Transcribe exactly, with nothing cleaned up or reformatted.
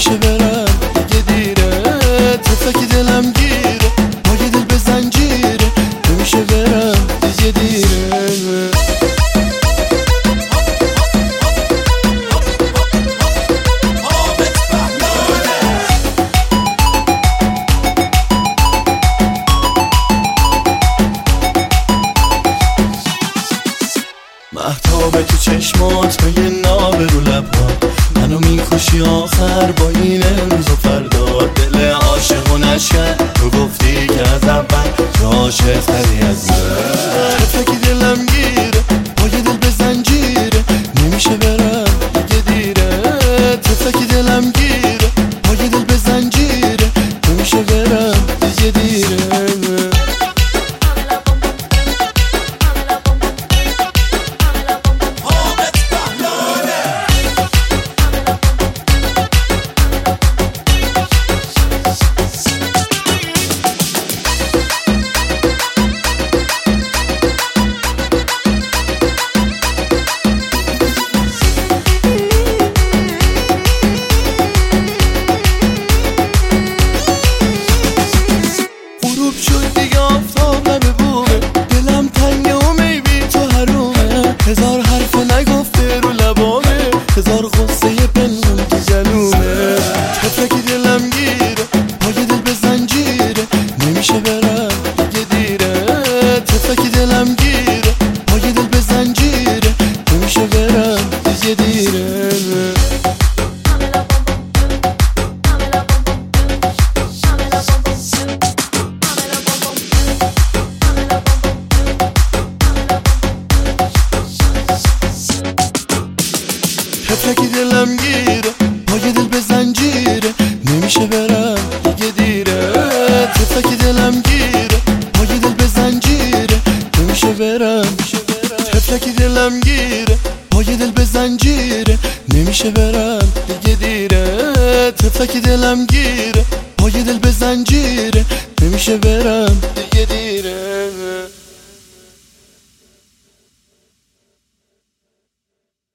نمیشه برم دیگه دیره، تفلکی دلم گیره، پای دل به زنجیره، نمیشه برم دیگه دیره. مهتاب تو چشمات به یه ناب رو لبها، منو میکشی آخر با این امروز و فردا. دل عاشق و نشکن تو گفتی که از اول تو عاشق تری از من. تفلکی دلم گیره، پای دل به زنجیره، نمیشه برم دیگه دیره، تفلکی دلم گیره، پای دل به زنجیره، نمیشه برم دیگه دیره. هزار حرف نگفته رو لبامه، هزار غصه پنهون تو جنومه. تفلکی دلم گیره، پای دل به زنجیره، نمیشه برم دیگه دیره، تفلکی دلم گیره، پای دل به زنجیره، نمیشه برم دیگه دیره. تفلکی دلم گیره، پای دل به زنجیره، نمیشه برم دیگه دیره، تفلکی دلم گیره، پای دل به زنجیره، نمیشه برم. تفلکی دلم گیره، پای دل به زنجیره، نمیشه برم دیگه دیره، تفلکی دلم گیره، پای دل به زنجیره، نمیشه برم دیگه دیره.